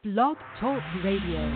Blog Talk Radio.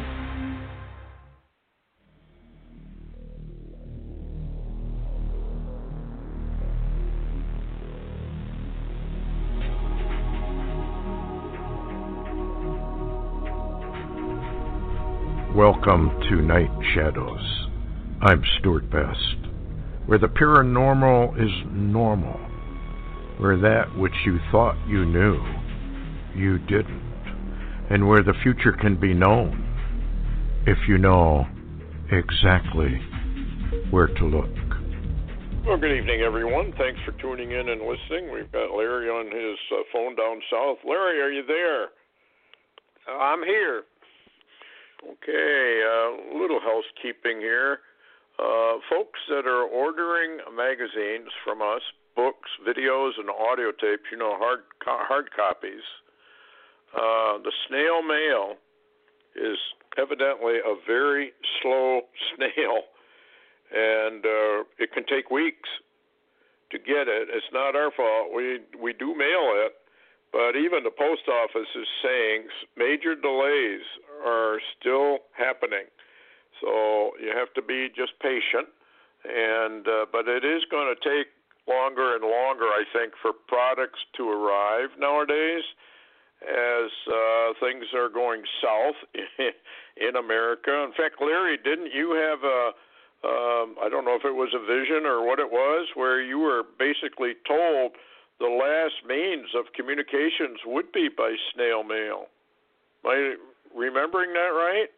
Welcome to Night Shadows. I'm Stuart Best, where the paranormal is normal, where that which you thought you knew, you didn't, and where the future can be known if you know exactly where to look. Well, good evening, everyone. Thanks for tuning in and listening. We've got Larry on his phone down south. Larry, are you there? I'm here. Okay, a little housekeeping here. Folks that are ordering magazines from us, books, videos, and audio tapes, hard copies, the snail mail is evidently a very slow snail, and it can take weeks to get it. It's not our fault. We do mail it, but even the post office is saying major delays are still happening. So you have to be just patient, and but it is going to take longer and longer, I think, for products to arrive nowadays as things are going south in America. In fact, Larry, didn't you have I don't know if it was a vision or what it was, where you were basically told the last means of communications would be by snail mail? Am I remembering that right?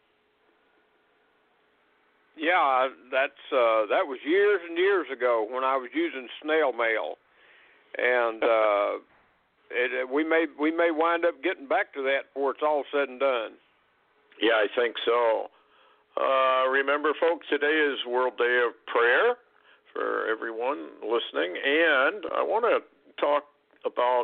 Yeah, that was years and years ago when I was using snail mail, and we may wind up getting back to that before it's all said and done. Yeah, I think so. Remember, folks, today is World Day of Prayer for everyone listening, and I want to talk about,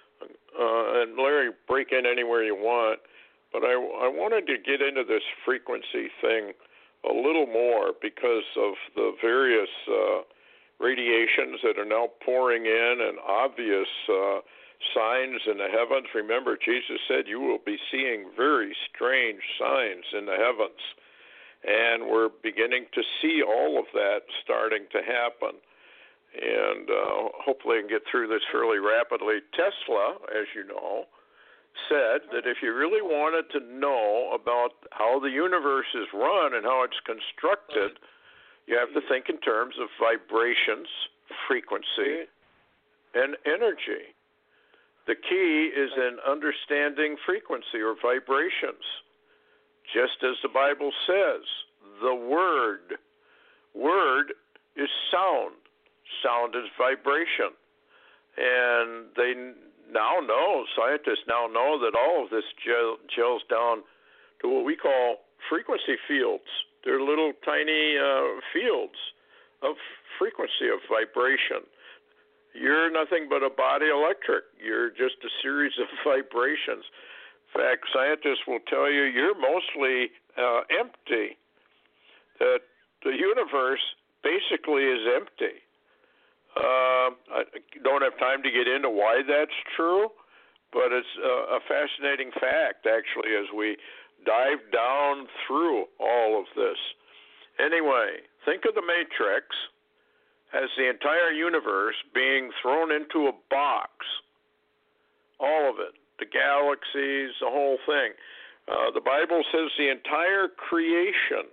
and Larry, break in anywhere you want, but I wanted to get into this frequency thing a little more because of the various radiations that are now pouring in and obvious signs in the heavens. Remember, Jesus said you will be seeing very strange signs in the heavens, and we're beginning to see all of that starting to happen. And hopefully I can get through this fairly rapidly. Tesla, as you know, said that if you really wanted to know about how the universe is run and how it's constructed, you have to think in terms of vibrations, frequency, and energy. The key is in understanding frequency or vibrations. Just as the Bible says, the word is sound. Sound is vibration. And scientists now know that all of this gels down to what we call frequency fields. They're little tiny fields of frequency, of vibration. You're nothing but a body electric. You're just a series of vibrations. In fact, scientists will tell you you're mostly empty, that the universe basically is empty. I don't have time to get into why that's true, but it's a fascinating fact, actually, as we dive down through all of this. Anyway, think of the Matrix as the entire universe being thrown into a box, all of it, the galaxies, the whole thing. The Bible says the entire creation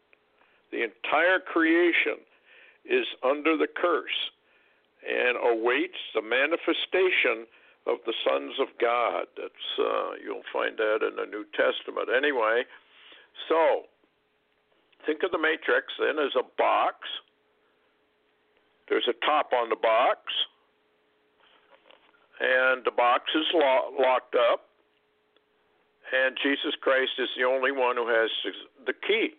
is under the curse and awaits the manifestation of the sons of God. That's you'll find that in the New Testament. Anyway, so think of the Matrix then as a box. There's a top on the box, and the box is locked up, and Jesus Christ is the only one who has the key.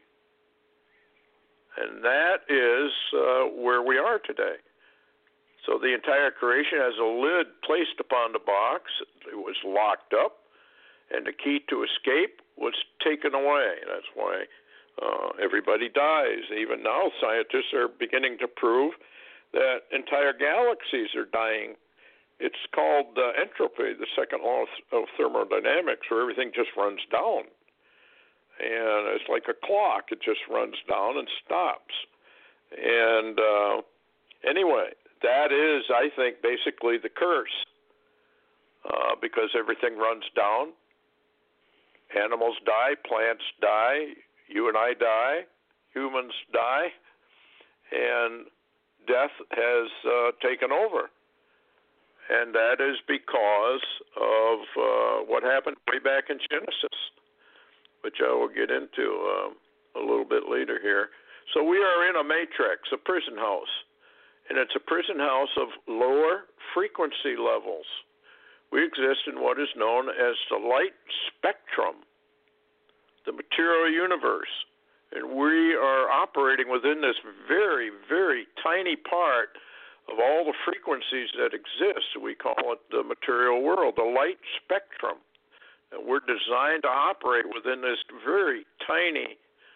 And that is where we are today. So the entire creation has a lid placed upon the box. It was locked up, and the key to escape was taken away. That's why everybody dies. Even now, scientists are beginning to prove that entire galaxies are dying It's called entropy, the second law of thermodynamics, where everything just runs down. And it's like a clock. It just runs down and stops. And anyway, that is, I think, basically the curse, because everything runs down. Animals die, plants die, you and I die, humans die, and death has taken over. And that is because of what happened way back in Genesis, which I will get into a little bit later here. So we are in a matrix, a prison house, and it's a prison house of lower frequency levels. We exist in what is known as the light spectrum, the material universe, and we are operating within this very, very tiny part of all the frequencies that exist. We call it the material world, the light spectrum. And we're designed to operate within this very tiny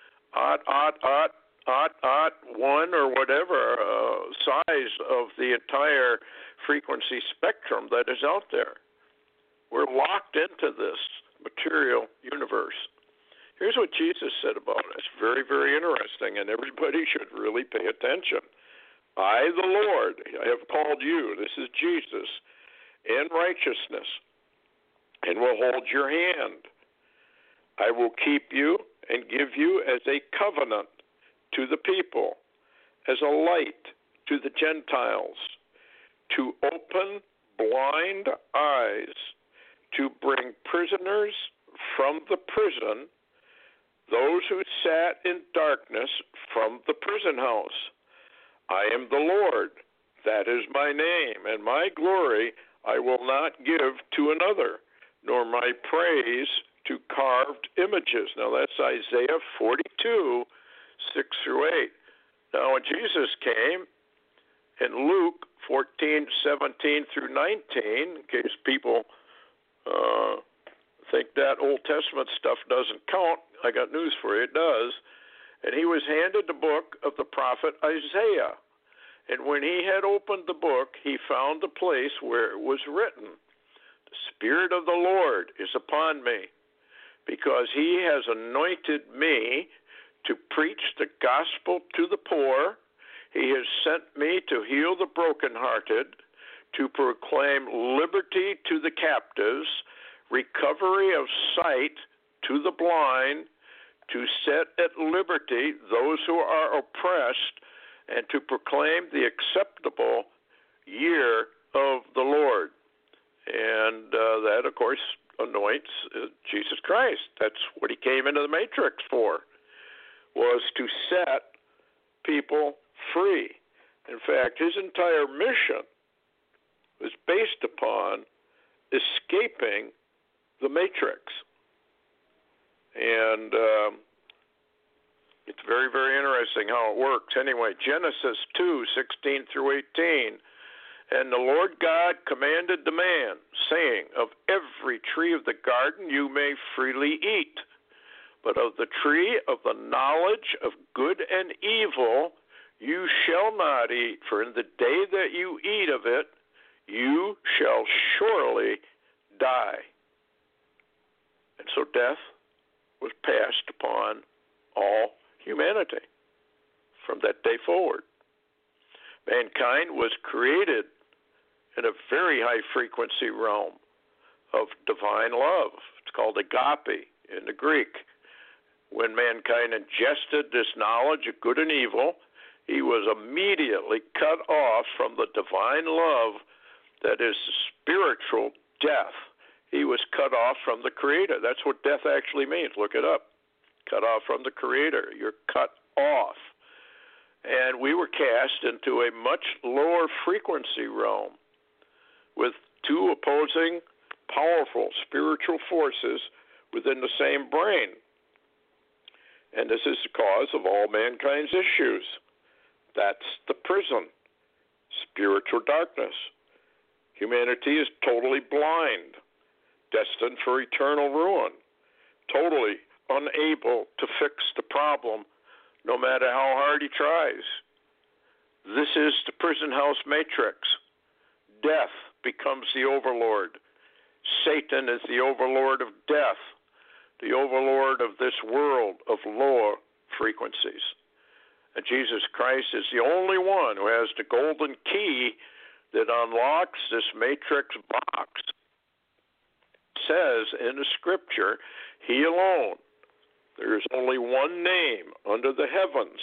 one or whatever size of the entire frequency spectrum that is out there. We're locked into this material universe. Here's what Jesus said about it. It's very, very interesting, and everybody should really pay attention. I, the Lord, I have called you, this is Jesus, in righteousness, and will hold your hand. I will keep you and give you as a covenant to the people, as a light to the Gentiles, to open blind eyes, to bring prisoners from the prison, those who sat in darkness from the prison house. I am the Lord, that is my name, and my glory I will not give to another, nor my praise to carved images. Now that's Isaiah 42, 6 through 8. Now when Jesus came, in Luke 14, 17 through 19, in case people think that Old Testament stuff doesn't count, I got news for you, it does. And he was handed the book of the prophet Isaiah. And when he had opened the book, he found the place where it was written, "The Spirit of the Lord is upon me, because he has anointed me to preach the gospel to the poor. He has sent me to heal the brokenhearted, to proclaim liberty to the captives, recovery of sight to the blind, to set at liberty those who are oppressed, and to proclaim the acceptable year of the Lord." And that, of course, anoints Jesus Christ. That's what he came into the matrix for, was to set people free. In fact, his entire mission was based upon escaping the matrix. And it's very, very interesting how it works. Anyway, Genesis 2, 16 through 18. And the Lord God commanded the man, saying, "Of every tree of the garden you may freely eat, but of the tree of the knowledge of good and evil you shall not eat, for in the day that you eat of it, you shall surely die." And so death was passed upon all humanity from that day forward. Mankind was created in a very high frequency realm of divine love. It's called agape in the Greek. When mankind ingested this knowledge of good and evil, he was immediately cut off from the divine love that is spiritual death. He was cut off from the Creator. That's what death actually means. Look it up. Cut off from the Creator. You're cut off. And we were cast into a much lower frequency realm with two opposing powerful spiritual forces within the same brain. And this is the cause of all mankind's issues. That's the prison, spiritual darkness. Humanity is totally blind, destined for eternal ruin, totally unable to fix the problem no matter how hard he tries. This is the prison house matrix. Death becomes the overlord. Satan is the overlord of death, the overlord of this world of lower frequencies. And Jesus Christ is the only one who has the golden key that unlocks this matrix box. It says in the scripture, he alone. There is only one name under the heavens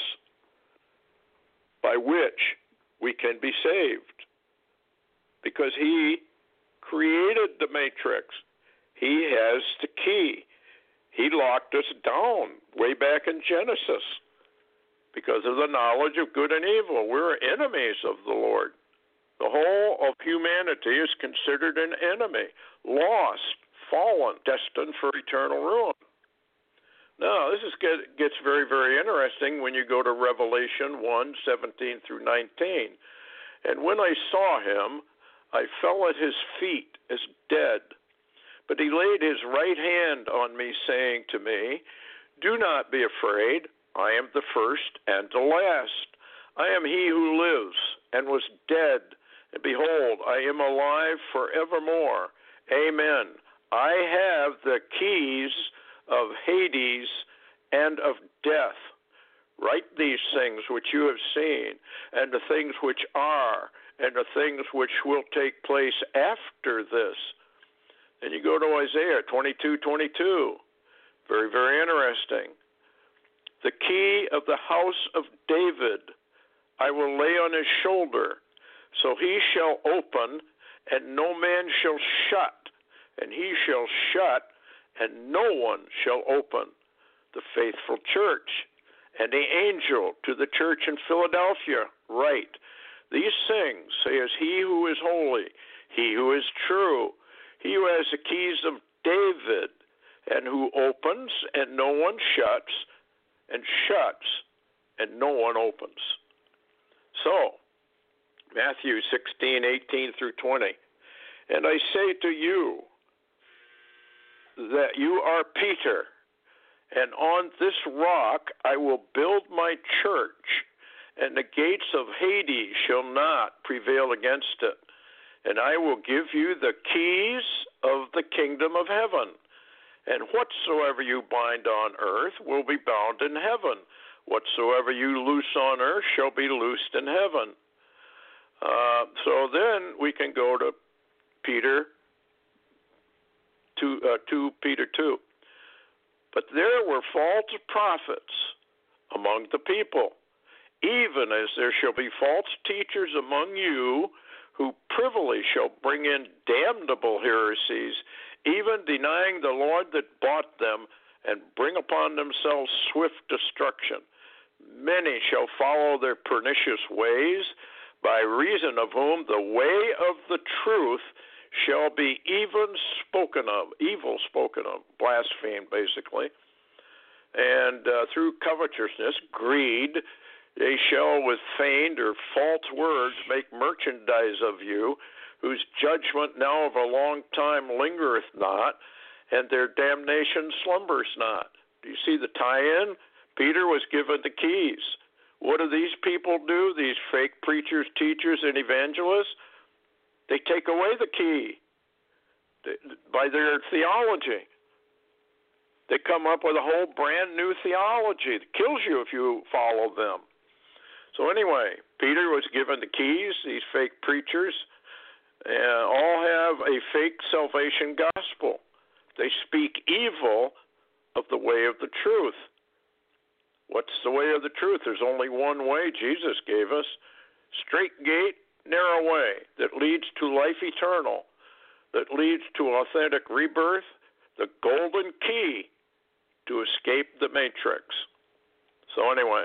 by which we can be saved, because he created the matrix. He has the key. He locked us down way back in Genesis because of the knowledge of good and evil. We're enemies of the Lord. The whole of humanity is considered an enemy, lost, fallen, destined for eternal ruin. Now, this gets very, very interesting when you go to Revelation 1:17 through 19. And when I saw him, I fell at his feet as dead. But he laid his right hand on me, saying to me, do not be afraid. I am the first and the last. I am he who lives and was dead. And behold, I am alive forevermore. Amen. I have the keys of Hades and of death. Write these things which you have seen, and the things which are, and the things which will take place after this. And you go to Isaiah 22:22. Very, very interesting. The key of the house of David I will lay on his shoulder, so he shall open, and no man shall shut, and he shall shut, and no one shall open. The faithful church, and the angel to the church in Philadelphia write, these things says he who is holy, he who is true, he who has the keys of David, and who opens, and no one shuts, and shuts, and no one opens. So, Matthew 16:18 through 20. And I say to you that you are Peter, and on this rock I will build my church, and the gates of Hades shall not prevail against it. And I will give you the keys of the kingdom of heaven. And whatsoever you bind on earth will be bound in heaven. Whatsoever you loose on earth shall be loosed in heaven. So then we can go to Peter 2 Peter 2. But there were false prophets among the people, even as there shall be false teachers among you, who privily shall bring in damnable heresies, even denying the Lord that bought them, and bring upon themselves swift destruction. Many shall follow their pernicious ways, by reason of whom the way of the truth shall be evil spoken of, blasphemed basically. And through covetousness, greed, they shall with feigned or false words make merchandise of you, whose judgment now of a long time lingereth not, and their damnation slumbers not. Do you see the tie-in? Peter was given the keys. What do these people do, these fake preachers, teachers, and evangelists? They take away the key by their theology. They come up with a whole brand new theology that kills you if you follow them. So anyway, Peter was given the keys. These fake preachers all have a fake salvation gospel. They speak evil of the way of the truth. What's the way of the truth? There's only one way Jesus gave us. Straight gate, narrow way that leads to life eternal, that leads to authentic rebirth, the golden key to escape the matrix. So anyway,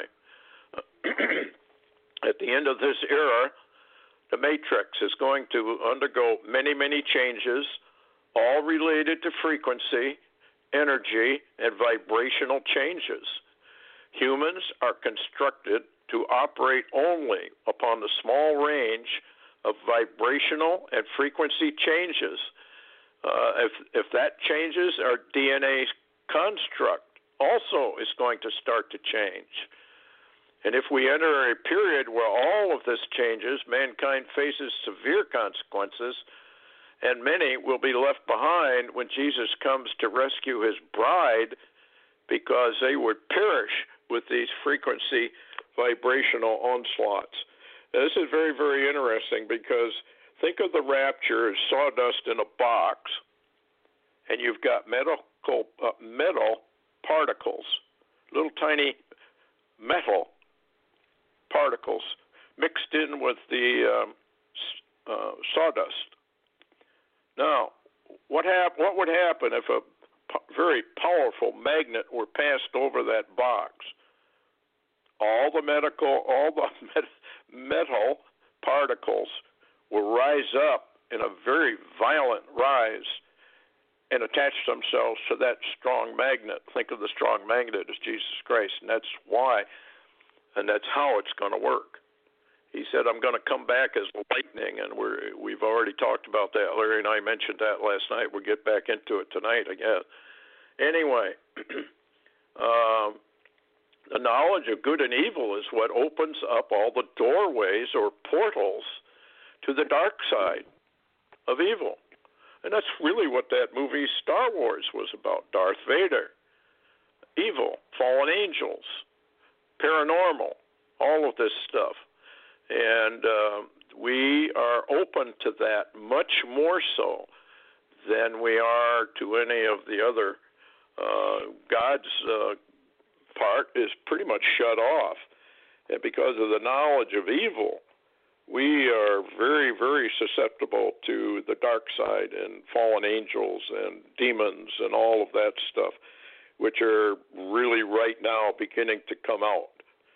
at the end of this era, the matrix is going to undergo many, many changes, all related to frequency, energy, and vibrational changes. Humans are constructed to operate only upon the small range of vibrational and frequency changes. If that changes, our DNA construct also is going to start to change. And if we enter a period where all of this changes, mankind faces severe consequences and many will be left behind when Jesus comes to rescue his bride, because they would perish with these frequency vibrational onslaughts. Now, this is very, very interesting, because think of the rapture as sawdust in a box, and you've got metal particles, little tiny metal particles mixed in with the sawdust. Now, what would happen if a very powerful magnet were passed over that box? All the metal particles will rise up in a very violent rise and attach themselves to that strong magnet. Think of the strong magnet as Jesus Christ, and that's why, and that's how it's going to work. He said, I'm going to come back as lightning, and we've already talked about that. Larry and I mentioned that last night. We'll get back into it tonight, I guess. Anyway, the knowledge of good and evil is what opens up all the doorways or portals to the dark side of evil. And that's really what that movie Star Wars was about. Darth Vader, evil, fallen angels, paranormal, all of this stuff. And we are open to that much more so than we are to any of the other. God's part is pretty much shut off. And because of the knowledge of evil, we are very, very susceptible to the dark side and fallen angels and demons and all of that stuff, which are really right now beginning to come out.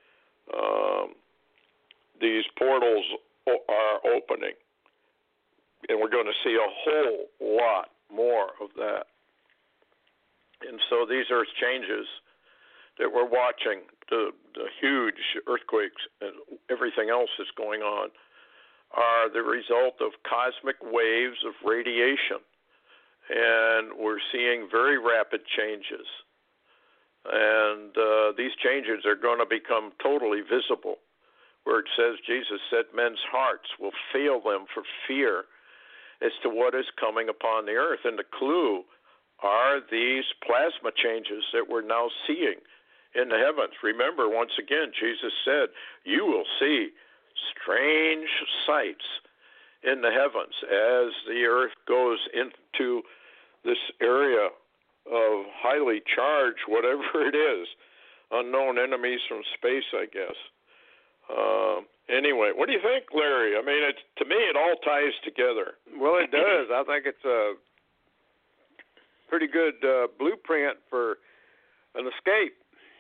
These portals are opening, and we're going to see a whole lot more of that. And so these earth changes that we're watching, the huge earthquakes and everything else that's going on, are the result of cosmic waves of radiation. And we're seeing very rapid changes. And these changes are going to become totally visible, where it says, Jesus said, men's hearts will fail them for fear as to what is coming upon the earth. And the clue are these plasma changes that we're now seeing in the heavens. Remember, once again, Jesus said, you will see strange sights in the heavens as the earth goes into this area of highly charged, whatever it is, unknown enemies from space, I guess. Anyway, what do you think, Larry? I mean, to me, it all ties together. Well, it does. I think it's a pretty good blueprint for an escape.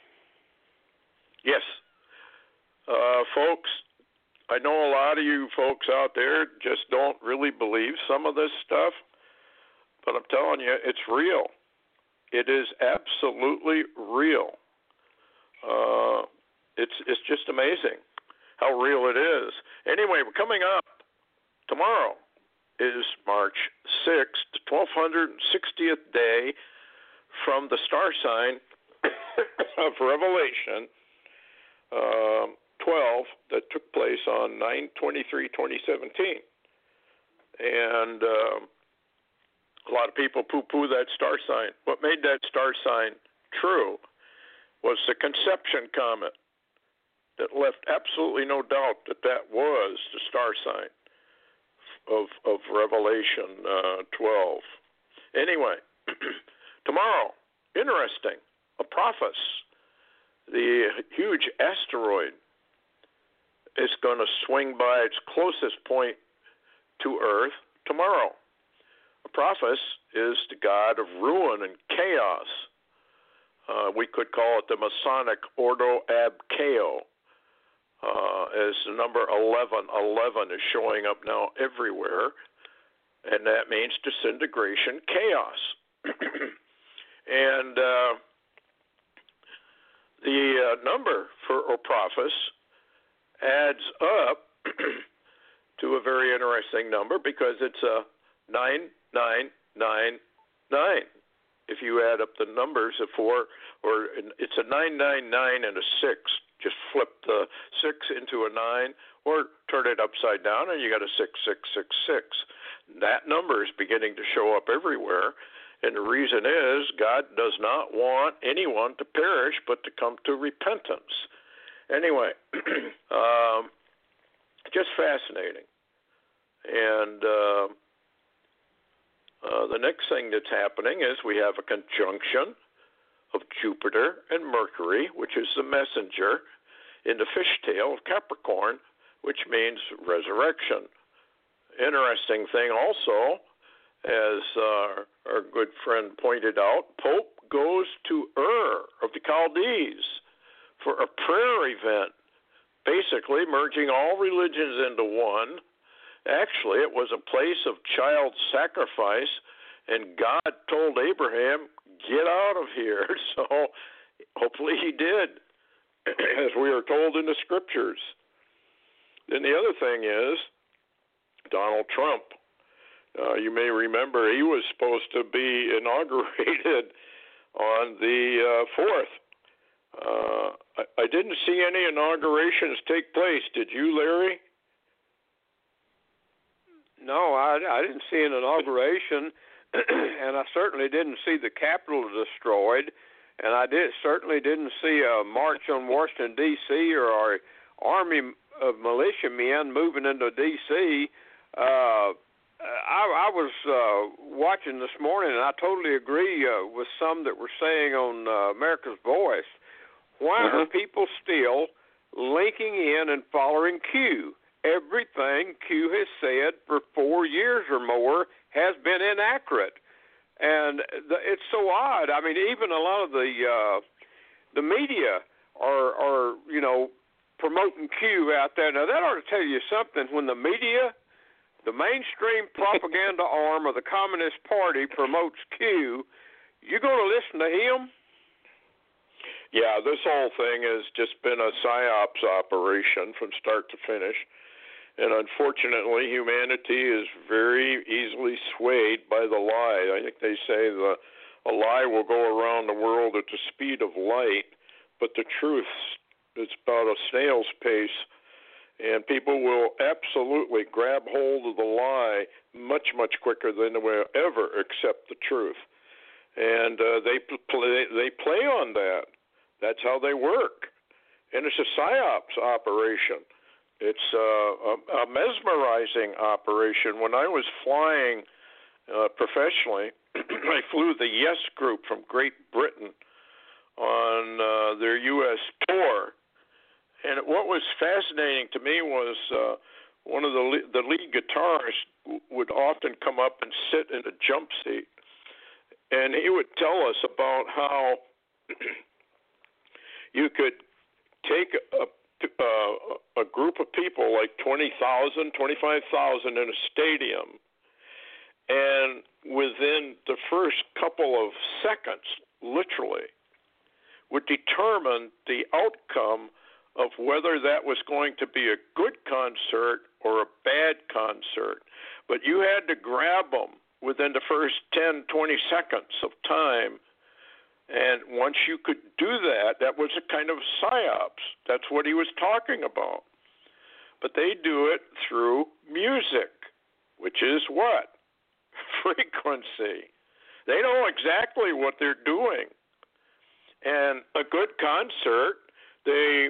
Yes. Folks, I know a lot of you folks out there just don't really believe some of this stuff, but I'm telling you, it's real. It is absolutely real. It's just amazing how real it is. Anyway, we're coming up. Tomorrow is March 6th, the 1260th day from the star sign of Revelation 12 that took place on 9/23/2017. And a lot of people poo-poo that star sign. What made that star sign true was the conception comet that left absolutely no doubt that was the star sign of Revelation 12. Anyway, tomorrow, interesting, Apophis, the huge asteroid, is going to swing by its closest point to Earth tomorrow. Apophis is the god of ruin and chaos. We could call it the Masonic Ordo Ab Chao, as the number 11. 11 is showing up now everywhere, and that means disintegration, chaos. And the number for Apophis adds up to a very interesting number because it's a 9999. if you add up the numbers of 4, or it's a 999 and a 6. Just flip the 6 into a 9, or turn it upside down, and you got a 6666. That number is beginning to show up everywhere, and the reason is God does not want anyone to perish, but to come to repentance. Anyway, just fascinating. And the next thing that's happening is we have a conjunction of Jupiter and Mercury, which is the messenger, in the fishtail of Capricorn, which means resurrection. Interesting thing also, as our good friend pointed out, Pope goes to Ur of the Chaldees for a prayer event, basically merging all religions into one. Actually, it was a place of child sacrifice, and God told Abraham, get out of here. So hopefully he did, as we are told in the scriptures. Then the other thing is Donald Trump. You may remember he was supposed to be inaugurated on the 4th. I didn't see any inaugurations take place. Did you, Larry? No, I didn't see an inauguration, and I certainly didn't see the Capitol destroyed, and I certainly didn't see a march on Washington, D.C., or our army of militiamen moving into D.C. I was watching this morning, and I totally agree with some that were saying on America's Voice. Why are people still linking in and following Q? Everything Q has said for 4 years or more has been inaccurate, and it's so odd. I mean, even a lot of the media are promoting Q out there. Now that ought to tell you something. When the media, the mainstream propaganda arm of the Communist Party, promotes Q, you going to listen to him? Yeah, this whole thing has just been a psyops operation from start to finish. And unfortunately, humanity is very easily swayed by the lie. I think they say a lie will go around the world at the speed of light, but the truth is about a snail's pace. And people will absolutely grab hold of the lie much, much quicker than they will ever accept the truth. And they play on that. That's how they work. And it's a psyops operation. It's a mesmerizing operation. When I was flying professionally, I flew the Yes Group from Great Britain on their U.S. tour. And what was fascinating to me was one of the lead guitarists would often come up and sit in a jump seat. And he would tell us about how you could take a group of people, like 20,000, 25,000 in a stadium, and within the first couple of seconds, literally, would determine the outcome of whether that was going to be a good concert or a bad concert. But you had to grab them within the first 10, 20 seconds of time. And once you could do that, that was a kind of psyops. That's what he was talking about. But they do it through music, which is what? Frequency. They know exactly what they're doing. And a good concert, they,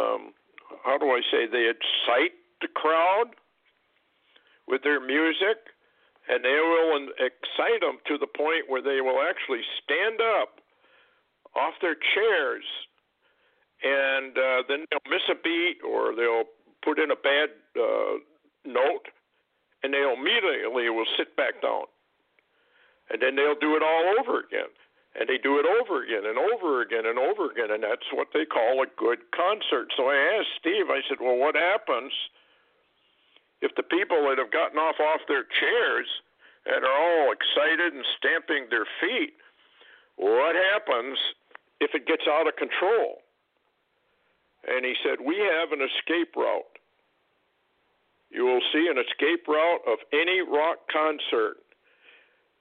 they excite the crowd with their music, and they will excite them to the point where they will actually stand up off their chairs, and then they'll miss a beat or they'll put in a bad note, and they'll immediately will sit back down. And then they'll do it all over again. And they do it over again and over again and over again, and that's what they call a good concert. So I asked Steve, I said, well, what happens if the people that have gotten off their chairs and are all excited and stamping their feet, what happens if it gets out of control? And he said, we have an escape route. You will see an escape route of any rock concert.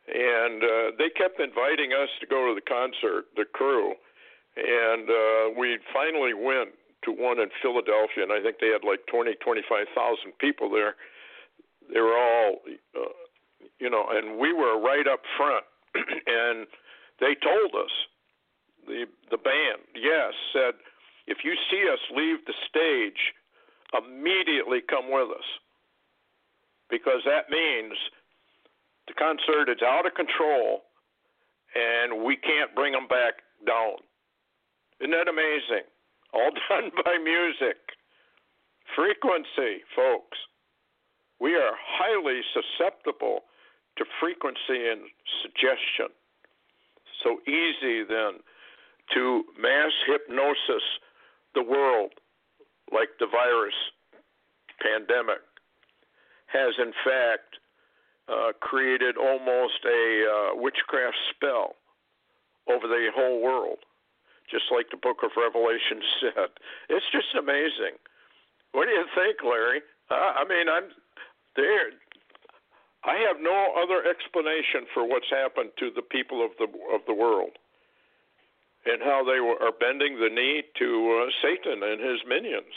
And they kept inviting us to go to the concert, the crew. And we finally went to one in Philadelphia, and I think they had like 25,000 people there. They were all, and we were right up front. And they told us, the band, said, if you see us leave the stage, immediately come with us. Because that means the concert is out of control, and we can't bring them back down. Isn't that amazing? All done by music. Frequency, folks. We are highly susceptible to frequency and suggestion. So easy then to mass hypnosis the world, like the virus pandemic has in fact created almost a witchcraft spell over the whole world. Just like the book of Revelation said. It's just amazing. What do you think, Larry? I'm there. I have no other explanation for what's happened to the people of the world and how they are bending the knee to Satan and his minions.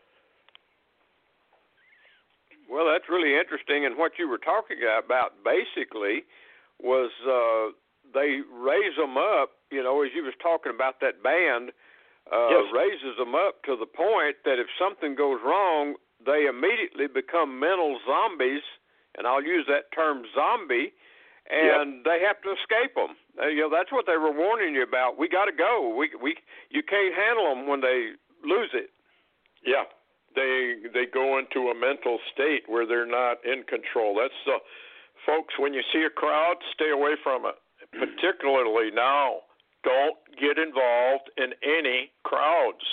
Well, that's really interesting. And what you were talking about basically was they raise them up. As you was talking about that band, raises them up to the point that if something goes wrong, they immediately become mental zombies, and I'll use that term zombie, and they have to escape them. That's what they were warning you about. We got to go. You can't handle them when they lose it. Yeah, they go into a mental state where they're not in control. That's folks. When you see a crowd, stay away from it. Particularly now. Don't get involved in any crowds.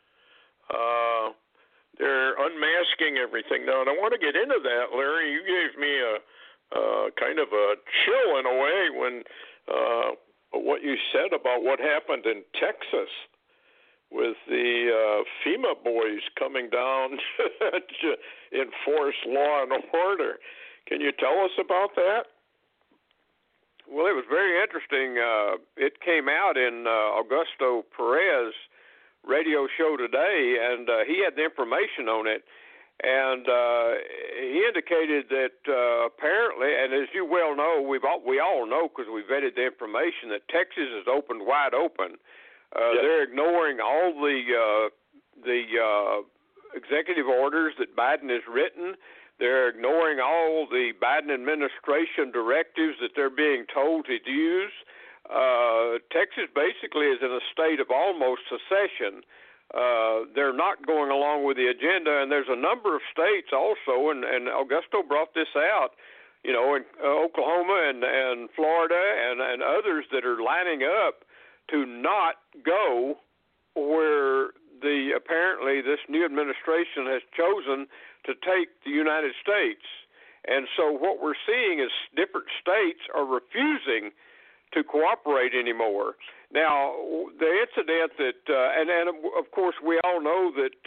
They're unmasking everything now, and I want to get into that, Larry. You gave me a kind of a chill in a way when what you said about what happened in Texas with the FEMA boys coming down to enforce law and order. Can you tell us about that? Well, it was very interesting. It came out in Augusto Perez radio show today, and he had the information on it. And he indicated that apparently, and as you well know, we all know because we vetted the information, that Texas is opened wide open. They're ignoring all the executive orders that Biden has written. They're ignoring all the Biden administration directives that they're being told to use. Texas basically is in a state of almost secession. They're not going along with the agenda, and there's a number of states also, and Augusto brought this out, in Oklahoma and Florida and others that are lining up to not go where apparently this new administration has chosen to take the United States. And so what we're seeing is different states are refusing to cooperate anymore. Now, the incident that, and of course we all know that,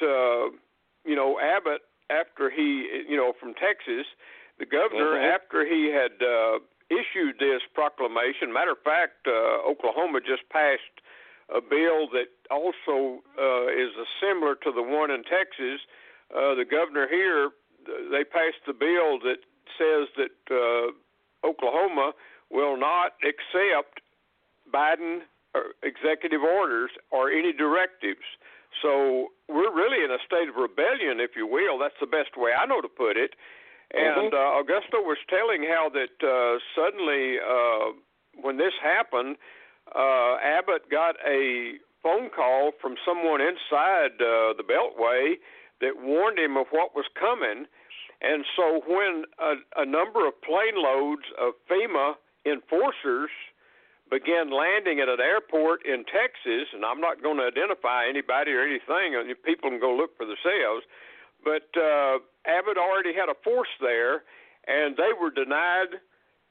Abbott, after he, from Texas, the governor, after he had issued this proclamation, matter of fact, Oklahoma just passed a bill that also is similar to the one in Texas. The governor here, they passed the bill that says that Oklahoma will not accept Biden executive orders or any directives. So we're really in a state of rebellion, if you will. That's the best way I know to put it. And Augusto was telling how that suddenly when this happened, Abbott got a phone call from someone inside the Beltway that warned him of what was coming. And so when a number of plane loads of FEMA enforcers began landing at an airport in Texas, and I'm not going to identify anybody or anything, people can go look for themselves, but Abbott already had a force there, and they were denied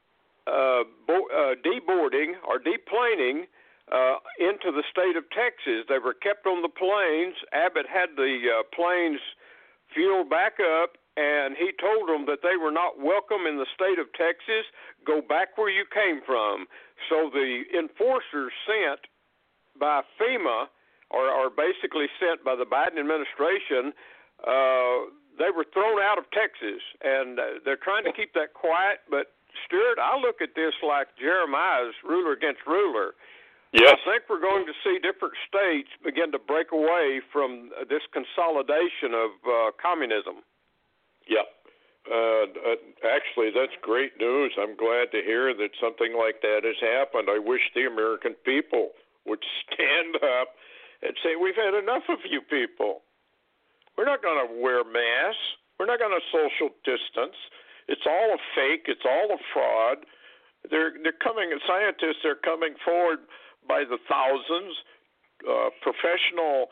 deboarding or deplaning into the state of Texas. They were kept on the planes. Abbott had the planes fueled back up and he told them that they were not welcome in the state of Texas. Go back where you came from. So the enforcers sent by FEMA, or basically sent by the Biden administration, they were thrown out of Texas, and they're trying to keep that quiet. But, Stuart, I look at this like Jeremiah's ruler against ruler. Yes. I think we're going to see different states begin to break away from this consolidation of communism. Yeah. Actually, that's great news. I'm glad to hear that something like that has happened. I wish the American people would stand up and say, we've had enough of you people. We're not going to wear masks. We're not going to social distance. It's all a fake. It's all a fraud. They're coming. Scientists are coming forward by the thousands. Professional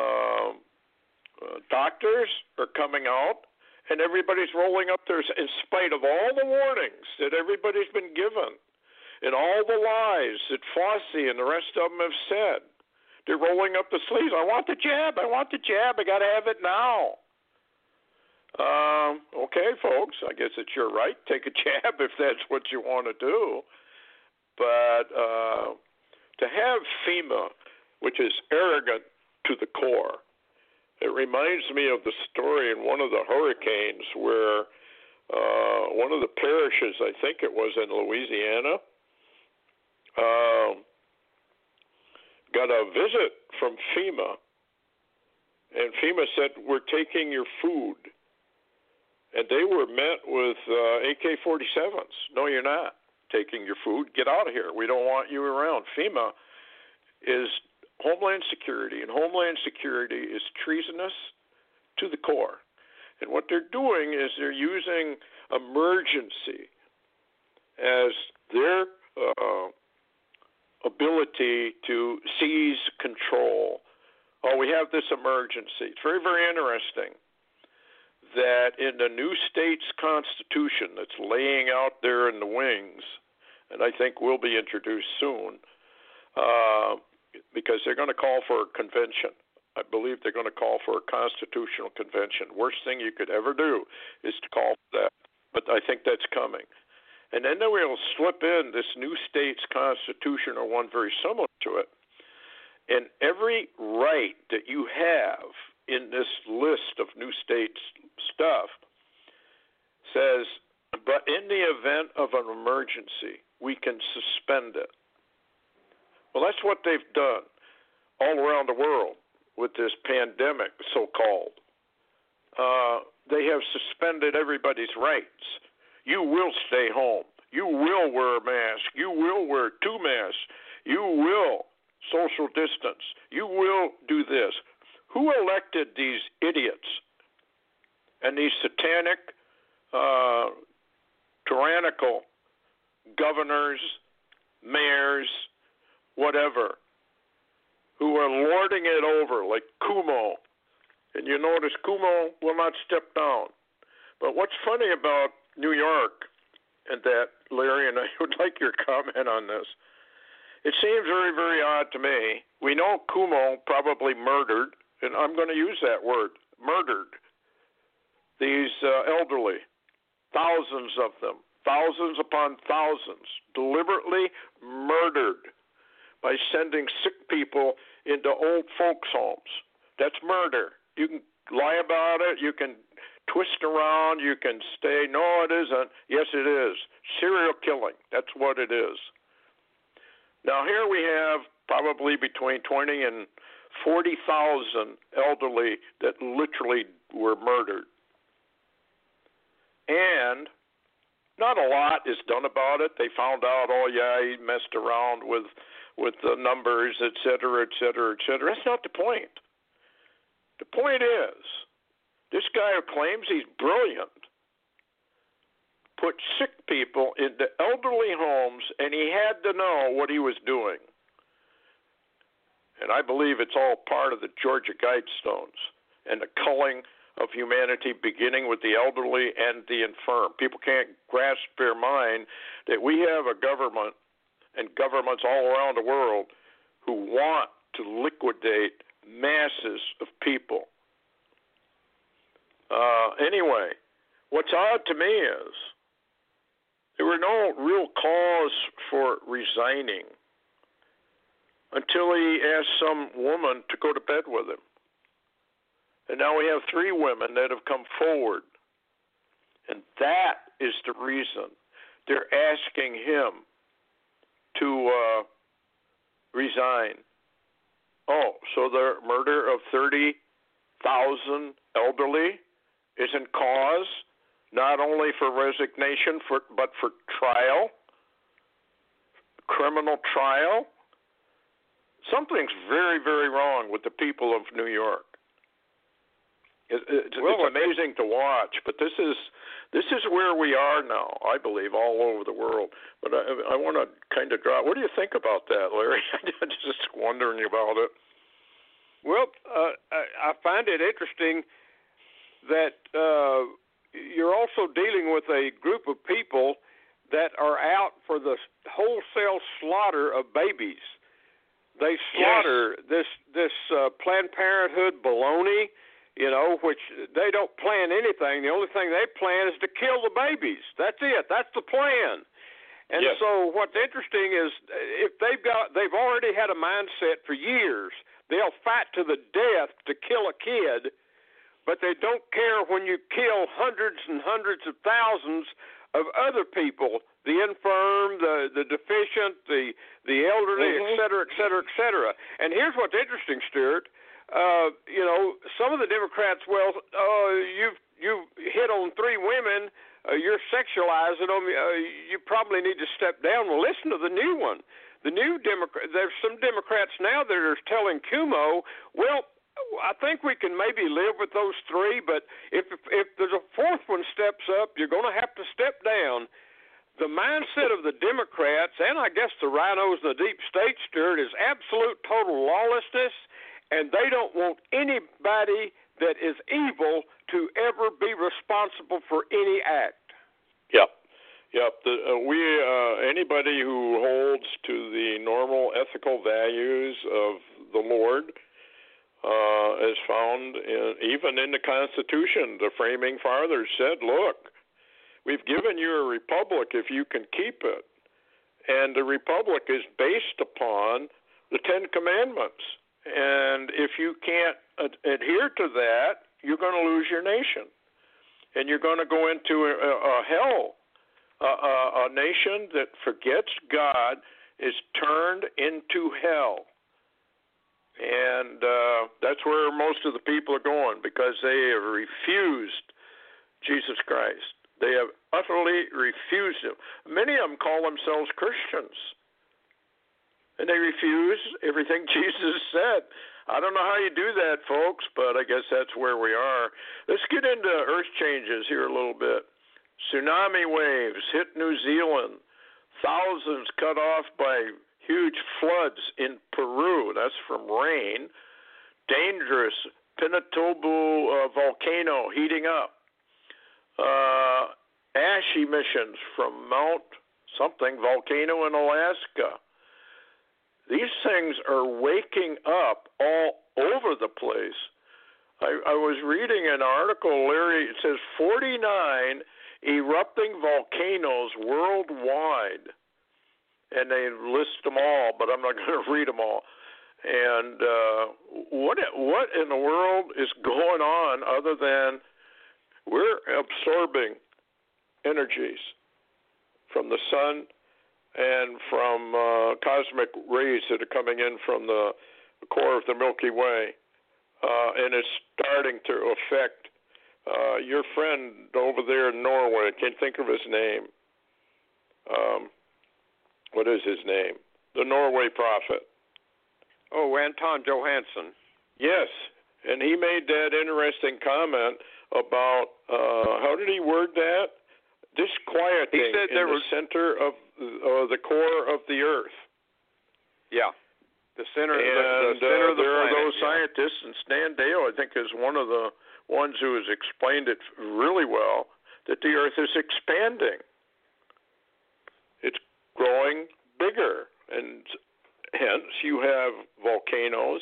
doctors are coming out, and everybody's rolling up theirs in spite of all the warnings that everybody's been given and all the lies that Fauci and the rest of them have said. They're rolling up the sleeves. I want the jab. I want the jab. I got to have it now. Okay, folks, I guess it's your right. Take a jab if that's what you want to do. But to have FEMA, which is arrogant to the core, it reminds me of the story in one of the hurricanes where one of the parishes, I think it was in Louisiana, got a visit from FEMA, and FEMA said, we're taking your food. And they were met with AK-47s. No, you're not taking your food. Get out of here. We don't want you around. FEMA is Homeland Security, and Homeland Security is treasonous to the core. And what they're doing is they're using emergency as their ability to seize control. Oh, we have this emergency. It's very, very interesting that in the new state's constitution that's laying out there in the wings, and I think will be introduced soon, because they're going to call for a convention. I believe they're going to call for a constitutional convention. Worst thing you could ever do is to call for that, but I think that's coming. And then we'll slip in this new state's constitution or one very similar to it. And every right that you have in this list of new states stuff says, but in the event of an emergency, we can suspend it. Well, that's what they've done all around the world with this pandemic, so-called. They have suspended everybody's rights. You will stay home. You will wear a mask. You will wear 2 masks. You will social distance. You will do this. Who elected these idiots and these satanic, tyrannical governors, mayors, whatever, who are lording it over like Cuomo? And you notice Cuomo will not step down. But what's funny about New York and that, Larry, and I would like your comment on this. It seems very, very odd to me. We know Cuomo probably murdered, and I'm going to use that word, murdered, these elderly, thousands of them, thousands upon thousands, deliberately murdered by sending sick people into old folks' homes. That's murder. You can lie about it. You can twist around. You can say, no, it isn't. Yes, it is. Serial killing. That's what it is. Now, here we have probably between 20 and 40,000 elderly that literally were murdered. And not a lot is done about it. They found out, oh, yeah, he messed around with the numbers, et cetera, et cetera, et cetera. That's not the point. The point is, this guy who claims he's brilliant put sick people into elderly homes, and he had to know what he was doing. And I believe it's all part of the Georgia Guidestones and the culling of humanity, beginning with the elderly and the infirm. People can't grasp their mind that we have a government and governments all around the world who want to liquidate masses of people. Anyway, what's odd to me is there were no real cause for resigning until he asked some woman to go to bed with him. And now we have 3 women that have come forward. And that is the reason they're asking him to resign. Oh, so the murder of 30,000 elderly isn't cause, not only for resignation, but for trial, criminal trial? Something's very, very wrong with the people of New York. It's amazing to watch, but this is where we are now, I believe, all over the world. But I want to kind of draw. What do you think about that, Larry? I'm just wondering about it. Well, I find it interesting that you're also dealing with a group of people that are out for the wholesale slaughter of babies. They slaughter this Planned Parenthood baloney, which they don't plan anything. The only thing they plan is to kill the babies. That's it. That's the plan. And so what's interesting is if they've already had a mindset for years. They'll fight to the death to kill a kid, but they don't care when you kill hundreds and hundreds of thousands of other people, the infirm, the deficient, the elderly, et cetera, et cetera, et cetera. And here's what's interesting, Stuart. Some of the Democrats, you've hit on 3 women, you're sexualizing them, you probably need to step down. Well, listen to the new one. The new there's some Democrats now that are telling Cuomo, well, I think we can maybe live with those 3, but if there's a 4th one steps up, you're going to have to step down. The mindset of the Democrats, and I guess the rhinos in the deep state, Stuart, is absolute total lawlessness, and they don't want anybody that is evil to ever be responsible for any act. Yep. Anybody who holds to the normal ethical values of the Lord is found even in the Constitution. The framing fathers said, look, we've given you a republic if you can keep it. And the republic is based upon the 10 Commandments. And if you can't adhere to that, you're going to lose your nation. And you're going to go into a hell. A nation that forgets God is turned into hell. And that's where most of the people are going, because they have refused Jesus Christ. They have utterly refused him. Many of them call themselves Christians. And they refuse everything Jesus said. I don't know how you do that, folks, but I guess that's where we are. Let's get into earth changes here a little bit. Tsunami waves hit New Zealand. Thousands cut off by huge floods in Peru. That's from rain. Dangerous Pinatubo volcano heating up. Ash emissions from Mount something volcano in Alaska. These things are waking up all over the place. I was reading an article, Larry. It says 49 erupting volcanoes worldwide, and they list them all, but I'm not going to read them all. And what in the world is going on other than we're absorbing energies from the sun and from cosmic rays that are coming in from the core of the Milky Way, and it's starting to affect your friend over there in Norway. I can't think of his name. What is his name? The Norway prophet. Oh, Anton Johansson. Yes, and he made that interesting comment about, how did he word that? Disquieting he said in the center of the core of the earth. Yeah, the center, and the center of the there planet. Are those scientists, and Stan Dale, I think, is one of the ones who has explained it really well, that the earth is expanding. It's growing bigger, and hence you have volcanoes,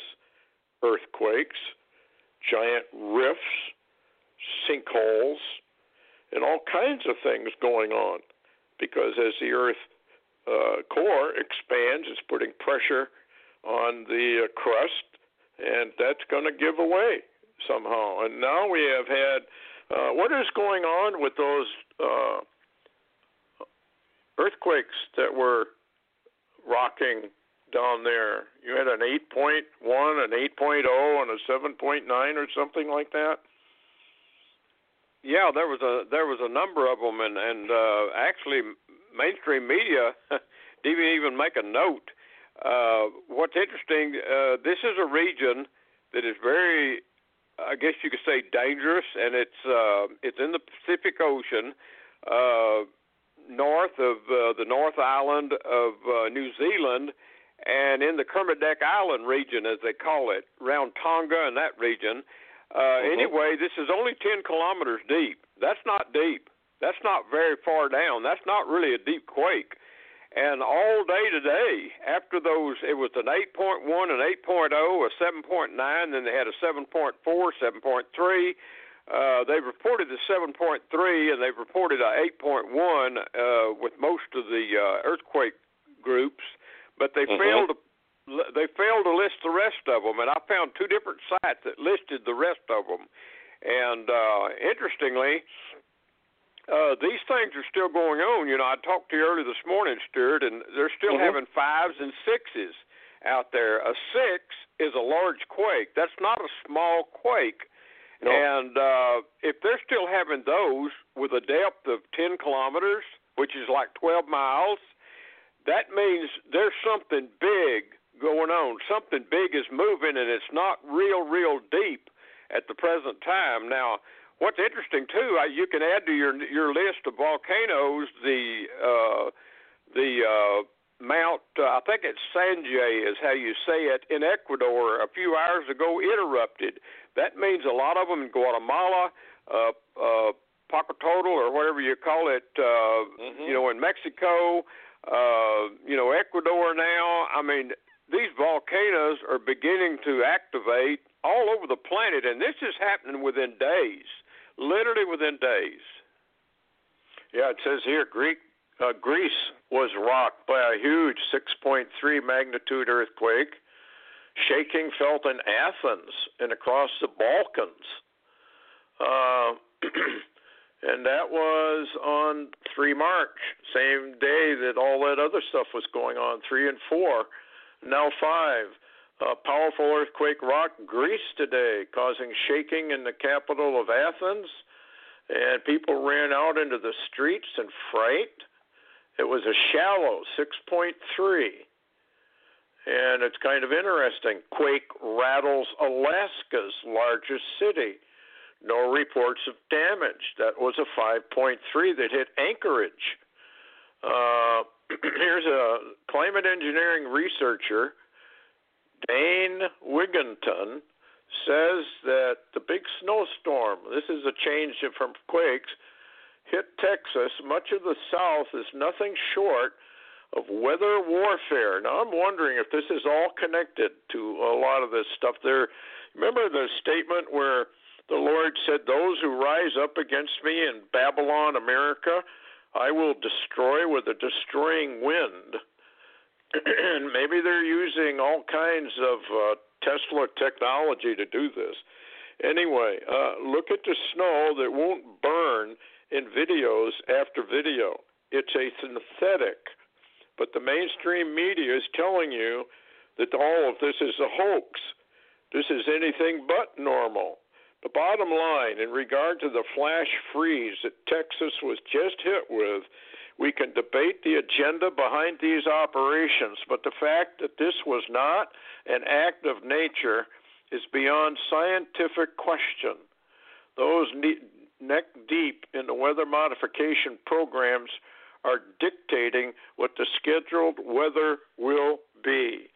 earthquakes, giant rifts, sinkholes, and all kinds of things going on, because as the Earth core expands, it's putting pressure on the crust, and that's going to give away somehow. And now we have had what is going on with those earthquakes that were rocking down there? You had an 8.1, an 8.0, and a 7.9 or something like that? Yeah, there was a number of them, and actually mainstream media didn't even make a note. What's interesting, this is a region that is very, I guess you could say, dangerous, and it's in the Pacific Ocean, north of the North Island of New Zealand, and in the Kermadec Island region, as they call it, around Tonga and that region. Anyway, this is only 10 kilometers deep. That's not deep. That's not very far down. That's not really a deep quake. And all day today, after those, it was an 8.1, an 8.0, a 7.9, then they had a 7.4, 7.3. They've reported the 7.3, and they've reported a 8.1 with most of the earthquake groups, but they failed to list the rest of them. And I found two different sites that listed the rest of them. And interestingly, these things are still going on. You know, I talked to you earlier this morning, Stuart, and they're still having 5s and 6s out there. A 6 is a large quake. That's not a small quake. No. And if they're still having those with a depth of 10 kilometers, which is like 12 miles, that means there's something big going on. Something big is moving, and it's not real deep at the present time. Now, what's interesting too, you can add to your list of volcanoes the Mount, I think it's Sanjay is how you say it, in Ecuador a few hours ago erupted. That means a lot of them in Guatemala, Pocototl or whatever you call it, you know, in Mexico, you know, Ecuador now. I mean, these volcanoes are beginning to activate all over the planet, and this is happening within days, literally within days. Yeah, it says here Greece was rocked by a huge 6.3 magnitude earthquake. Shaking felt in Athens and across the Balkans. And that was on 3 March, same day that all that other stuff was going on, 3 and 4. Now 5. A powerful earthquake rocked Greece today, causing shaking in the capital of Athens, and people ran out into the streets in fright. It was a shallow 6.3, and it's kind of interesting. Quake rattles Alaska's largest city. No reports of damage. That was a 5.3 that hit Anchorage. Here's a climate engineering researcher, Dane Wigginton, says that the big snowstorm, this is a change from quakes, hit Texas. Much of the South is nothing short of weather warfare. Now, I'm wondering if this is all connected to a lot of this stuff there. Remember the statement where the Lord said, "Those who rise up against me in Babylon, America, I will destroy with a destroying wind." And maybe they're using all kinds of Tesla technology to do this. Anyway, look at the snow that won't burn in videos after video. It's a synthetic. But the mainstream media is telling you that all of this is a hoax. This is anything but normal. The bottom line, in regard to the flash freeze that Texas was just hit with, we can debate the agenda behind these operations, but the fact that this was not an act of nature is beyond scientific question. Those neck deep in the weather modification programs are dictating what the scheduled weather will be.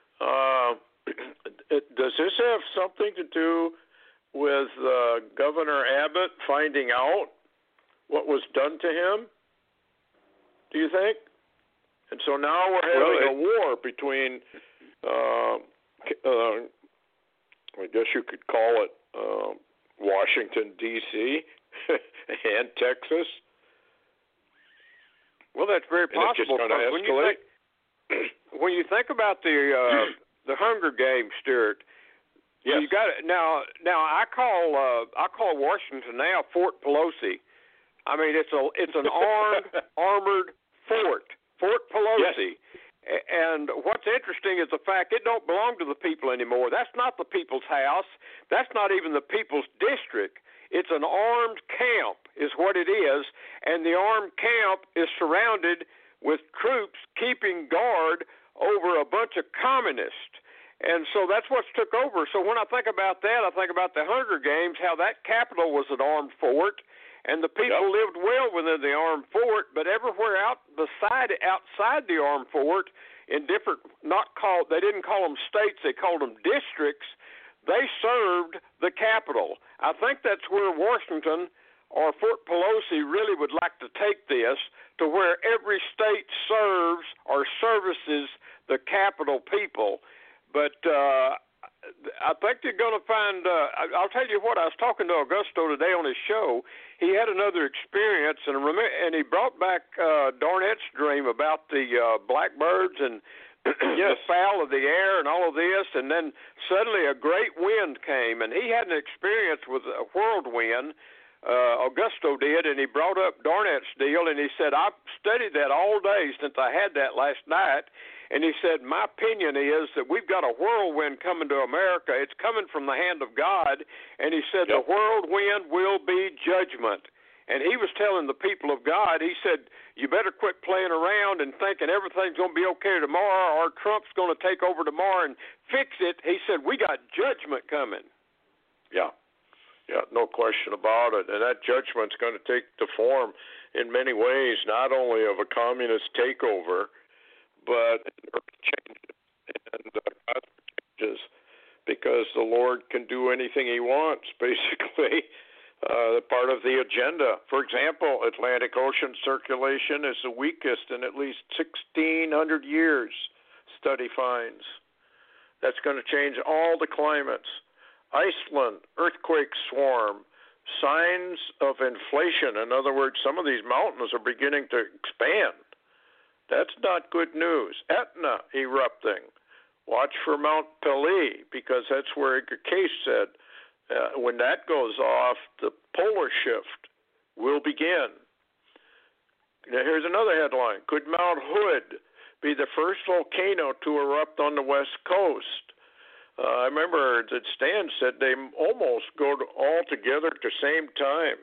Does this have something to do with Governor Abbott finding out what was done to him? Do you think? And so now we're having a war between, I guess you could call it Washington, D.C., and Texas. Well, that's very possible. And it's just going to escalate. When you think about the Hunger Games, Stuart, yes. you got it. Now I call Washington now Fort Pelosi. I mean, it's an armored fort, Fort Pelosi. Yes. And what's interesting is the fact it don't belong to the people anymore. That's not the people's house. That's not even the people's district. It's an armed camp is what it is, and the armed camp is surrounded with troops keeping guard over a bunch of communists. And so that's what's took over. So when I think about that, I think about the Hunger Games, how that capital was an armed fort, and the people lived well within the armed fort, but everywhere outside the armed fort, in different, they didn't call them states, they called them districts, they served the capital. I think that's where Washington or Fort Pelosi really would like to take this, to where every state serves or services the capital people. But I think you're going to find, I'll tell you what, I was talking to Augusto today on his show. He had another experience, and he brought back Darnett's dream about the blackbirds and the fowl of the air and all of this, and then suddenly a great wind came, and he had an experience with a whirlwind. Augusto did, and he brought up Darnett's deal, and he said, I've studied that all day since I had that last night, and he said, my opinion is that we've got a whirlwind coming to America. It's coming from the hand of God, and he said the whirlwind will be judgment. And he was telling the people of God, he said, you better quit playing around and thinking everything's going to be okay tomorrow or Trump's going to take over tomorrow and fix it. He said, we got judgment coming. Yeah. Yeah, no question about it. And that judgment's going to take the form in many ways, not only of a communist takeover, but changes and changes, because the Lord can do anything he wants, basically. Part of the agenda. For example, Atlantic Ocean circulation is the weakest in at least 1,600 years, study finds. That's going to change all the climates. Iceland, earthquake swarm, signs of inflation. In other words, some of these mountains are beginning to expand. That's not good news. Etna erupting. Watch for Mount Pelée, because that's where Edgar Cayce said, when that goes off, the polar shift will begin. Now, here's another headline. Could Mount Hood be the first volcano to erupt on the West Coast? I remember that Stan said they almost go all together at the same time.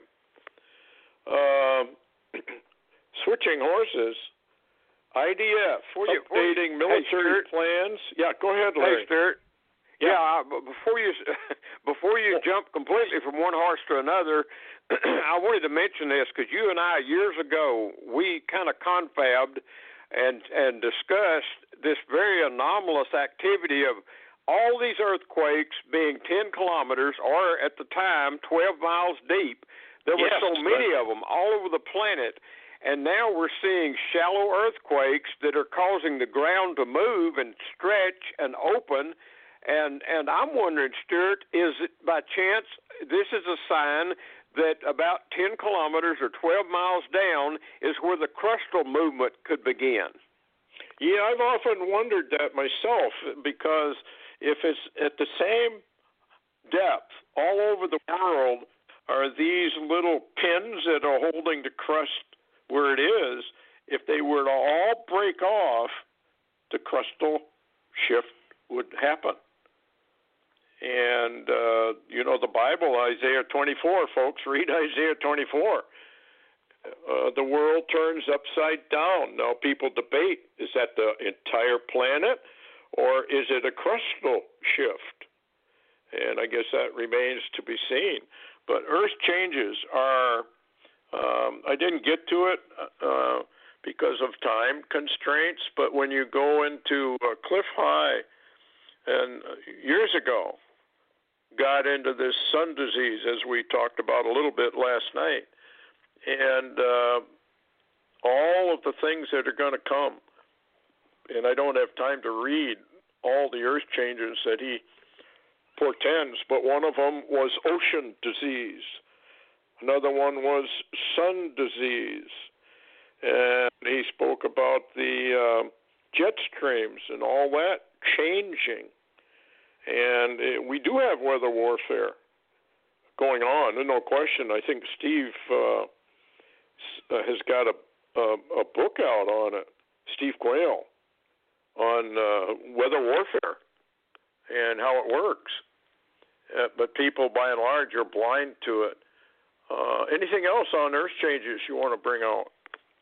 Switching horses. IDF updating military plans. Yeah, go ahead, Larry. Hey, Stuart. Yeah, before you jump completely from one horse to another, I wanted to mention this because you and I, years ago, we kind of confabbed and discussed this very anomalous activity of all these earthquakes being 10 kilometers or, at the time, 12 miles deep. There were so many of them all over the planet. And now we're seeing shallow earthquakes that are causing the ground to move and stretch and open. And I'm wondering, Stuart, is it by chance this is a sign that about 10 kilometers or 12 miles down is where the crustal movement could begin? Yeah, I've often wondered that myself, because if it's at the same depth all over the world, are these little pins that are holding the crust where it is? If they were to all break off, the crustal shift would happen. And, the Bible, Isaiah 24, folks, read Isaiah 24. The world turns upside down. Now, people debate, is that the entire planet, or is it a crustal shift? And I guess that remains to be seen. But Earth changes are, I didn't get to it because of time constraints, but when you go into Cliff High, and years ago, got into this sun disease, as we talked about a little bit last night, and all of the things that are going to come. And I don't have time to read all the earth changes that he portends, but one of them was ocean disease. Another one was sun disease. And he spoke about the jet streams and all that changing. And we do have weather warfare going on. There's no question. I think Steve has got a book out on it, Steve Quayle, on weather warfare and how it works. But people, by and large, are blind to it. Anything else on Earth changes you want to bring out?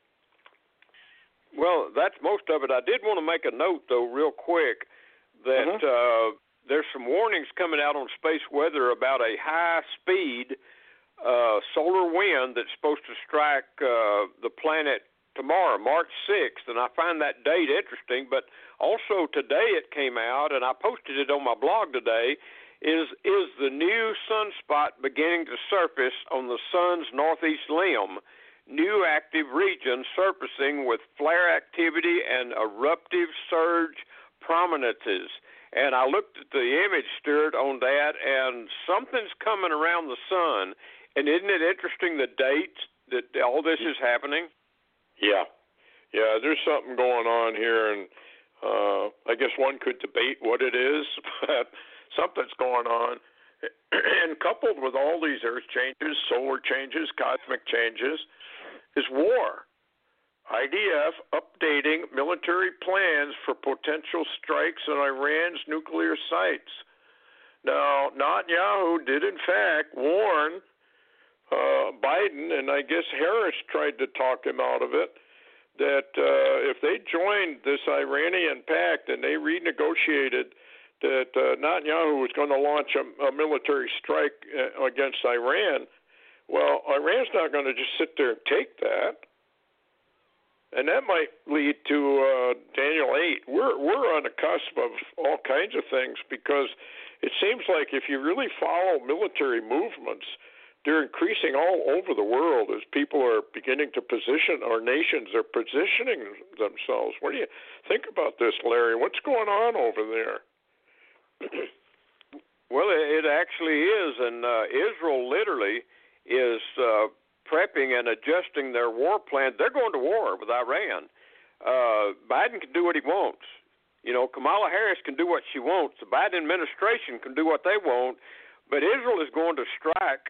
Well, that's most of it. I did want to make a note, though, real quick, that there's some warnings coming out on space weather about a high-speed solar wind that's supposed to strike the planet tomorrow, March 6th, and I find that date interesting. But also today it came out, and I posted it on my blog today, is the new sunspot beginning to surface on the sun's northeast limb. New active region surfacing with flare activity and eruptive surge prominences. And I looked at the image, Stuart, on that, and something's coming around the sun. And isn't it interesting the dates that all this is happening? Yeah, there's something going on here, and I guess one could debate what it is, but something's going on. And coupled with all these Earth changes, solar changes, cosmic changes, is war. IDF updating military plans for potential strikes on Iran's nuclear sites. Now, Netanyahu did, in fact, warn Biden, and I guess Harris tried to talk him out of it, that if they joined this Iranian pact and they renegotiated that Netanyahu was going to launch a military strike against Iran, well, Iran's not going to just sit there and take that. And that might lead to Daniel 8. We're on the cusp of all kinds of things because it seems like if you really follow military movements, they're increasing all over the world as people are beginning to position, or nations are positioning themselves. What do you think about this, Larry? What's going on over there? Well, it actually is, and Israel literally is prepping and adjusting their war plan. They're going to war with Iran. Biden can do what he wants. You know, Kamala Harris can do what she wants. The Biden administration can do what they want, but Israel is going to strike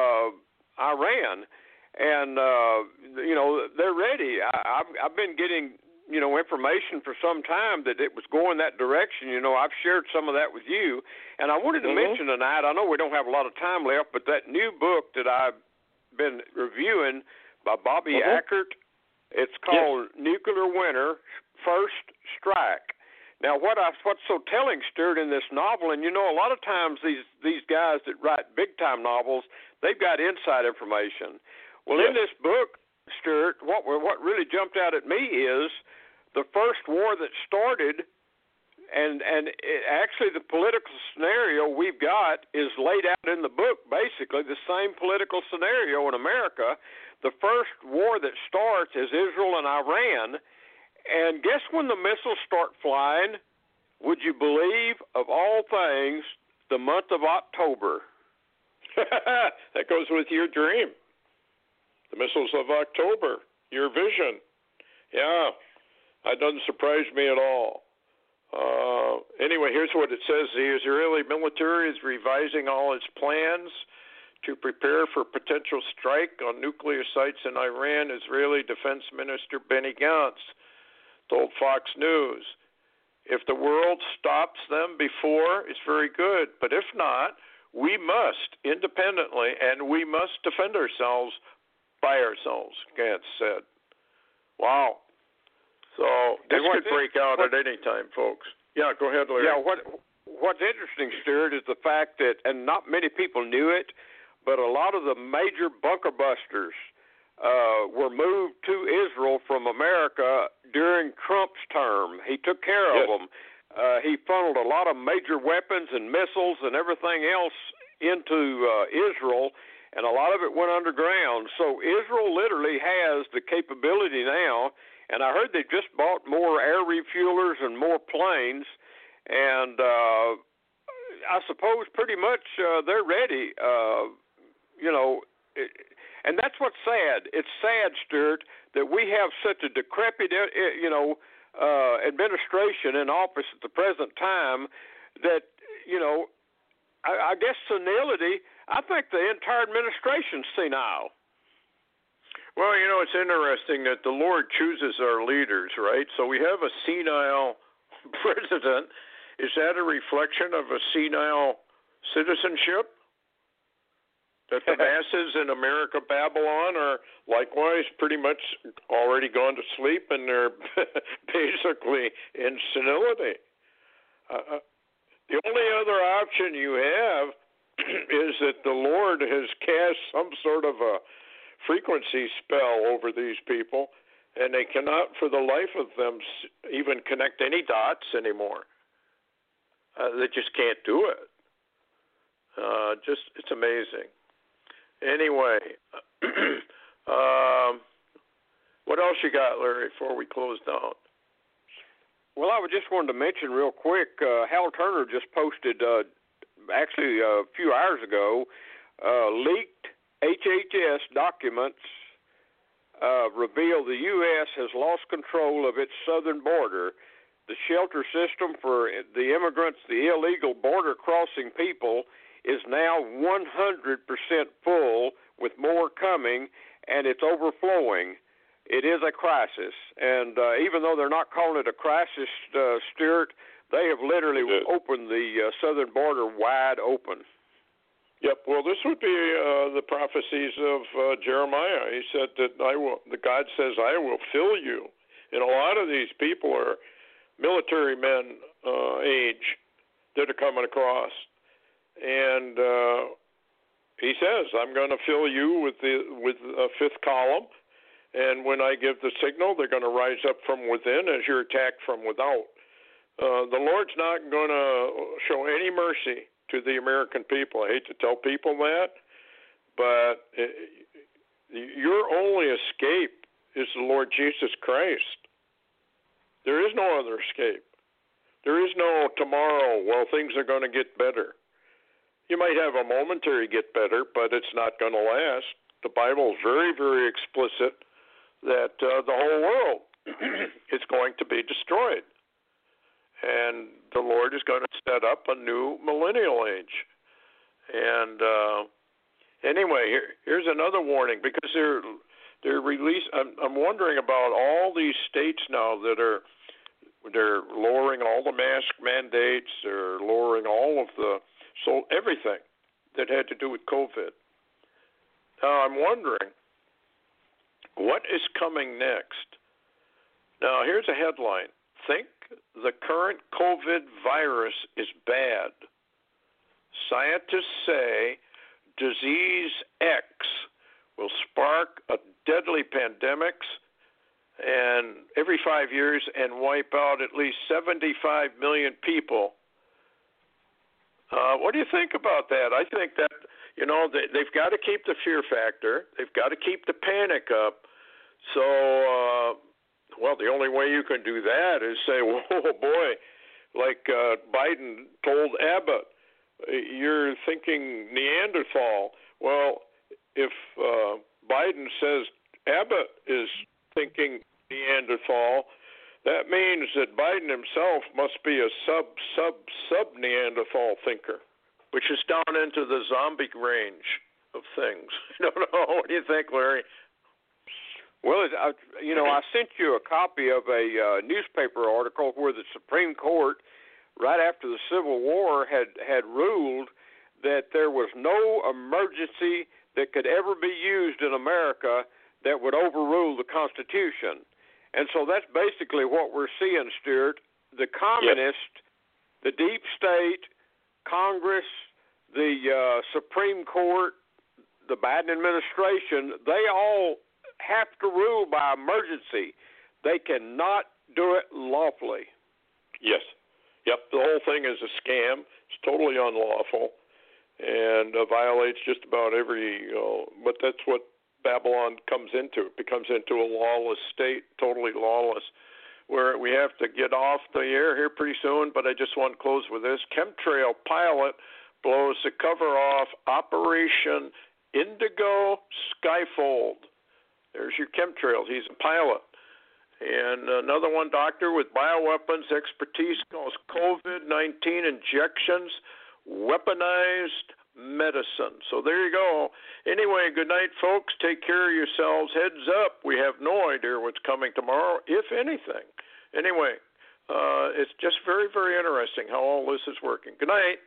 Iran, and you know, they're ready. I've been getting information for some time that it was going that direction. You know, I've shared some of that with you, and I wanted to mention tonight, I know we don't have a lot of time left, but that new book that I've been reviewing by Bobby Ackert, it's called Nuclear Winter, First Strike. Now, what's so telling, Stuart, in this novel, and you know, a lot of times these guys that write big-time novels, they've got inside information. Well, in this book, Stuart, what really jumped out at me is the first war that started, and actually the political scenario we've got is laid out in the book, basically the same political scenario in America. The first war that starts is Israel and Iran, and guess when the missiles start flying? Would you believe, of all things, the month of October? That goes with your dream. The missiles of October, your vision. Yeah, that doesn't surprise me at all. Anyway, here's what it says. The Israeli military is revising all its plans to prepare for potential strike on nuclear sites in Iran. Israeli Defense Minister Benny Gantz told Fox News, if the world stops them before, it's very good. But if not, we must independently, and we must defend ourselves by ourselves, Gantz said. Wow. So this could break out at any time, folks. Yeah, go ahead, Larry. Yeah, what's interesting, Stuart, is the fact that, and not many people knew it, but a lot of the major bunker busters were moved to Israel from America during Trump's term. He took care of them. He funneled a lot of major weapons and missiles and everything else into Israel, and a lot of it went underground. So Israel literally has the capability now, and I heard they just bought more air refuelers and more planes, and I suppose pretty much they're ready. And that's what's sad. It's sad, Stuart, that we have such a decrepit, administration in office at the present time that, I guess senility, I think the entire administration's senile. Well, it's interesting that the Lord chooses our leaders, right? So we have a senile president. Is that a reflection of a senile citizenship? That the masses in America, Babylon, are likewise pretty much already gone to sleep, and they're basically in senility. The only other option you have is that the Lord has cast some sort of a frequency spell over these people, and they cannot for the life of them even connect any dots anymore. They just can't do it. It's amazing. Anyway, what else you got, Larry, before we close down? Well, I just wanted to mention real quick, Hal Turner just posted, actually a few hours ago, leaked HHS documents reveal the U.S. has lost control of its southern border. The shelter system for the immigrants, the illegal border-crossing people, is now 100% full, with more coming, and it's overflowing. It is a crisis, and even though they're not calling it a crisis, Stuart, they have literally opened the southern border wide open. Yep. Well, this would be the prophecies of Jeremiah. He said that God says, I will fill you. And a lot of these people are military men age that are coming across. And he says, I'm going to fill you with a fifth column. And when I give the signal, they're going to rise up from within as you're attacked from without. The Lord's not going to show any mercy to the American people. I hate to tell people that, but your only escape is the Lord Jesus Christ. There is no other escape. There is no tomorrow, well, things are going to get better. You might have a momentary get better, but it's not going to last. The Bible is very, very explicit that the whole world is going to be destroyed. And the Lord is going to set up a new millennial age. And anyway, here's another warning, because they're released. I'm wondering about all these states now that they're lowering all the mask mandates. They're lowering all of everything that had to do with COVID. Now I'm wondering what is coming next. Now here's a headline. Think the current COVID virus is bad. Scientists say disease X will spark a deadly pandemic and every 5 years and wipe out at least 75 million people. What do you think about that? I think that, they've got to keep the fear factor. They've got to keep the panic up. So, the only way you can do that is say, whoa, boy, like Biden told Abbott, you're thinking Neanderthal. Well, if Biden says Abbott is thinking Neanderthal, that means that Biden himself must be a sub Neanderthal thinker, which is down into the zombie range of things. I don't know. What do you think, Larry? Well, I sent you a copy of a newspaper article where the Supreme Court, right after the Civil War, had ruled that there was no emergency that could ever be used in America that would overrule the Constitution. And so that's basically what we're seeing, Stuart. The communists, the deep state, Congress, the Supreme Court, the Biden administration, they all have to rule by emergency. They cannot do it lawfully. Yes. Yep, the whole thing is a scam. It's totally unlawful and violates just about every, but that's what Babylon comes into. It becomes into a lawless state, totally lawless, where we have to get off the air here pretty soon, but I just want to close with this. Chemtrail pilot blows the cover off Operation Indigo Skyfold. There's your chemtrails. He's a pilot. And another one, doctor with bioweapons expertise, calls COVID-19 injections weaponized medicine. So there you go. Anyway, good night, folks. Take care of yourselves. Heads up. We have no idea what's coming tomorrow, if anything. Anyway, it's just very, very interesting how all this is working. Good night.